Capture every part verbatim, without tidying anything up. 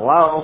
Hello?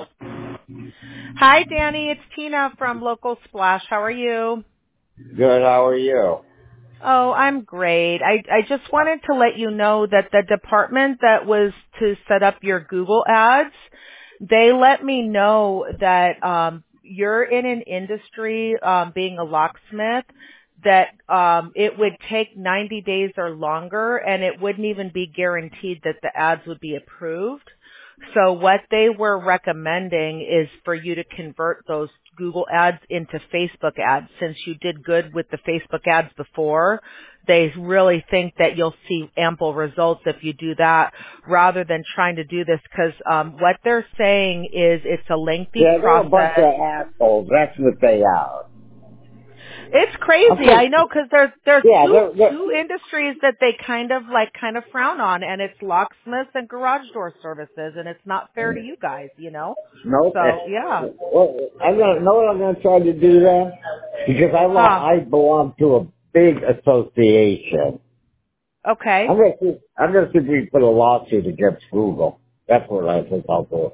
Hi, Danny. It's Tina from Local Splash. How are you? Good, how are you? Oh, I'm great. I, I just wanted to let you know that the department that was to set up your Google ads, they let me know that um, you're in an industry, um, being a locksmith, that um, it would take ninety days or longer, and it wouldn't even be guaranteed that the ads would be approved. So what they were recommending is for you to convert those Google ads into Facebook ads. Since you did good with the Facebook ads before, they really think that you'll see ample results if you do that rather than trying to do this, because um, what they're saying is it's a lengthy Yeah, they're a bunch process. of assholes. That's what they are. It's crazy, I Okay. know, because there's there's Yeah, two they're, they're, two industries that they kind of like kind of frown on, and it's locksmiths and garage door services, and it's not fair to you guys, you know. nope. So yeah, Well, I'm gonna know what I'm gonna try to do then? Because I, lo- huh? I belong to a big association. Okay. I'm gonna see, I'm gonna see if we can put a lawsuit against Google. That's what I think I'll do.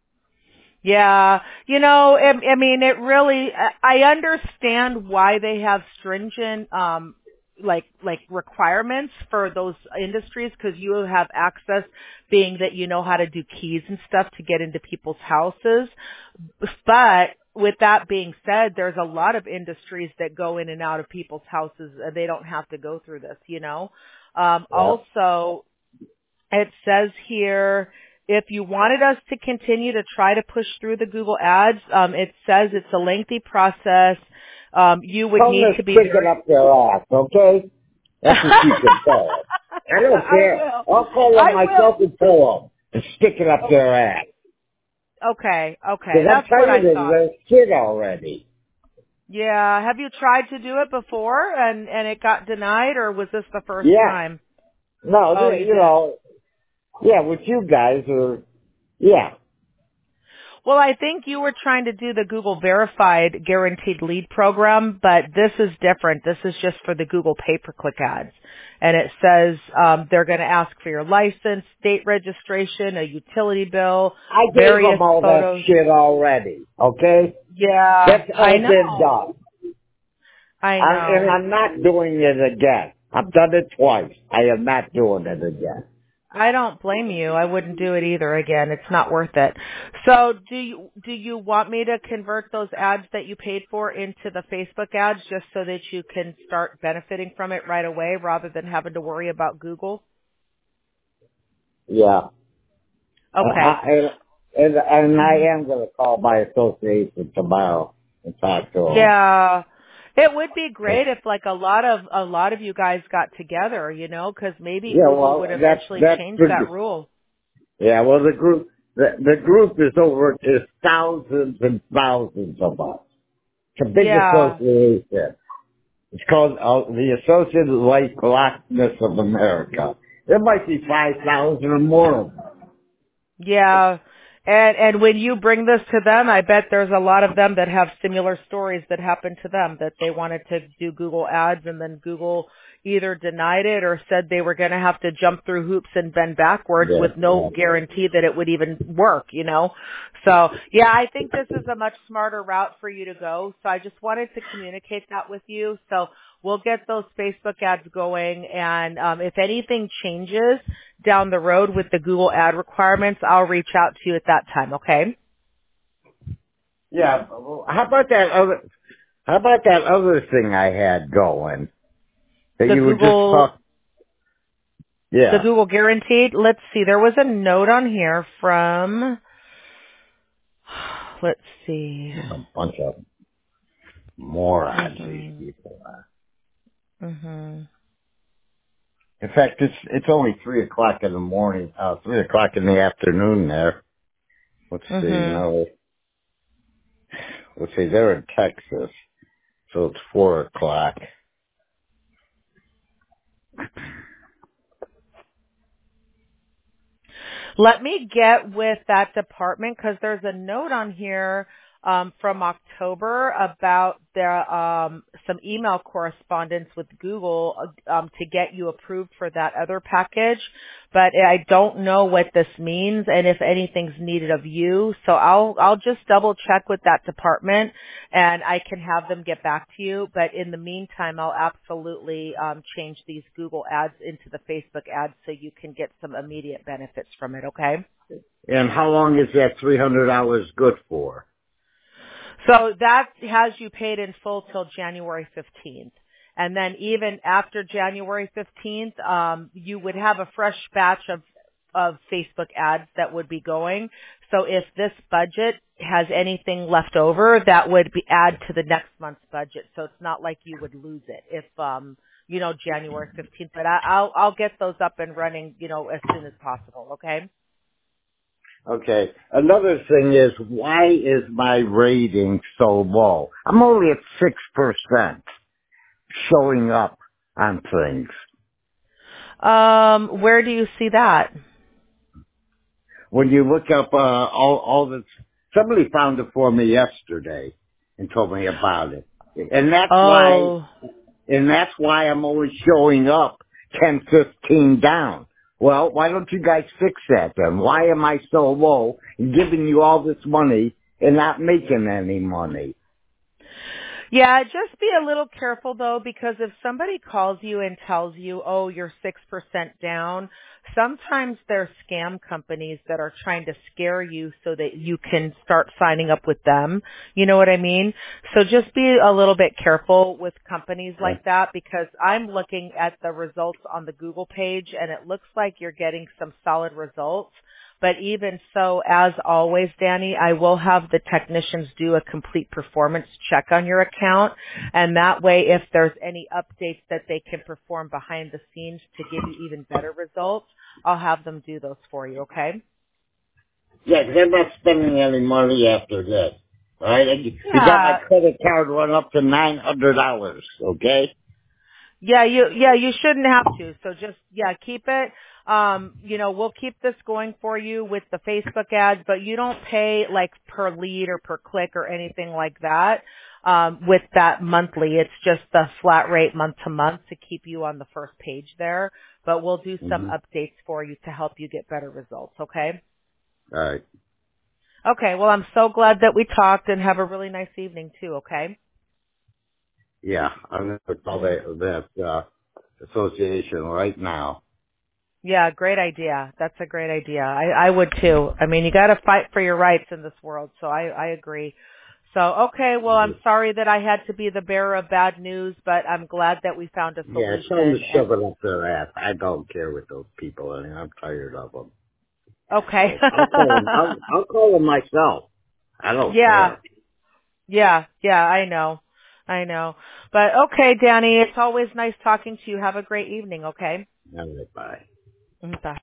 Yeah, you know, I, I mean, it really, I I understand why they have stringent, um, like, like requirements for those industries, because you have access, being that you know how to do keys and stuff to get into people's houses. But with that being said, there's a lot of industries that go in and out of people's houses. and They don't have to go through this, you know. Um, Yeah. also, it says here, if you wanted us to continue to try to push through the Google ads, um, it says it's a lengthy process. Um, you would Tell them need to to be stick it very. up their ass, okay? That's what you can tell them. I don't I care. will. I'll call them I will. myself and tell them and stick it up their ass. Okay, okay, Because I'm that's what I tired of thought. this shit already. Yeah, have you tried to do it before and and it got denied, or was this the first Yeah. time? No, Oh, th- you you did. know, yeah, with you guys, or, yeah. Well, I think you were trying to do the Google Verified Guaranteed Lead program, but this is different. This is just for the Google pay-per-click ads. And it says um, they're going to ask for your license, state registration, a utility bill, I gave various them all that photos. shit already, okay? Yeah, That's I all been know. done. I I'm, and know. I'm not doing it again. I've done it twice. I am not doing it again. I don't blame you. I wouldn't do it either again. It's not worth it. So do you, do you want me to convert those ads that you paid for into the Facebook ads just so that you can start benefiting from it right away rather than having to worry about Google? Yeah. Uh, Okay. I, and, and, and I hmm am going to call my association tomorrow and talk to Yeah. It would be them. great if like a lot of, a lot of you guys got together, you know, cause maybe Yeah, Google well, would that's, eventually that's change the, that rule. yeah, well, the group, the, the group is over, is thousands and thousands of us. It's a big Yeah. association. It's called uh, the Associated Life Blackness of America. There might be five thousand or more of them. Yeah. And and when you bring this to them, I bet there's a lot of them that have similar stories that happened to them, that they wanted to do Google ads and then Google either denied it or said they were going to have to jump through hoops and bend backwards Yeah, with no yeah. guarantee that it would even work, you know? So, yeah, I think this is a much smarter route for you to go. So I just wanted to communicate that with you. So we'll get those Facebook ads going. And um, if anything changes down the road with the Google ad requirements, I'll reach out to you at that time, okay? Yeah, well, how about that other, how about that other thing I had going? That The you were just Google, talk, the yeah. Google guaranteed, let's see, there was a note on here from, let's see. A bunch of morons these Mhm. people are. Mhm. In fact, it's, it's only three o'clock in the morning, uh, three o'clock in the afternoon there. Let's see, Mhm. no, let's see, they're in Texas, so it's four o'clock. Let me get with that department because there's a note on here. um, from October about the, um, some email correspondence with Google um, to get you approved for that other package, but I don't know what this means and if anything's needed of you. So I'll I'll just double check with that department and I can have them get back to you. But in the meantime, I'll absolutely um, change these Google ads into the Facebook ads so you can get some immediate benefits from it. Okay. And how long is that three hundred dollars good for? So that has you paid in full till January fifteenth. And then even after January fifteenth, um, you would have a fresh batch of, of Facebook ads that would be going. So if this budget has anything left over, that would be add to the next month's budget. So it's not like you would lose it if, um, you know, January fifteenth. But I, I'll, I'll get those up and running, you know, as soon as possible. Okay. Okay. Another thing is, why is my rating so low? I'm only at six percent showing up on things. Um, where do you see that? When you look up uh, all, all this, somebody found it for me yesterday and told me about it. And that's why, Oh. and that's why I'm only showing up ten, fifteen down. Well, why don't you guys fix that then? Why am I so low and giving you all this money and not making any money? Yeah, just be a little careful though, because if somebody calls you and tells you, oh, you're six percent down, sometimes they're scam companies that are trying to scare you so that you can start signing up with them. You know what I mean? So just be a little bit careful with companies like that, because I'm looking at the results on the Google page and it looks like you're getting some solid results. But even so, as always, Danny, I will have the technicians do a complete performance check on your account. And that way, if there's any updates that they can perform behind the scenes to give you even better results, I'll have them do those for you, okay? Yeah, 'cause I'm not spending any money after this. All right? You you got my Yeah. credit card run up to nine hundred dollars, okay? Yeah, you yeah, you shouldn't have to. So just yeah, keep it. Um, you know, we'll keep this going for you with the Facebook ads, but you don't pay like per lead or per click or anything like that. Um, with that monthly, it's just the flat rate month to month to keep you on the first page there. But we'll do some Mm-hmm. updates for you to help you get better results, okay? All right. Okay, well I'm so glad that we talked, and have a really nice evening too, okay? Yeah, I'm going to call that, that uh, association right now. Yeah, great idea. That's a great idea. I, I would too. I mean, you got to fight for your rights in this world, so I, I agree. So, okay, well, I'm sorry that I had to be the bearer of bad news, but I'm glad that we found a Yeah, tell them to solution. shove And it up their ass. I don't care with those people, and I'm tired of them. okay. So I'll call them. I'll, I'll call them myself. I don't yeah, care. yeah, yeah, I know. I know. But okay, Danny, it's always nice talking to you. Have a great evening, okay? All right, bye. Mm, bye.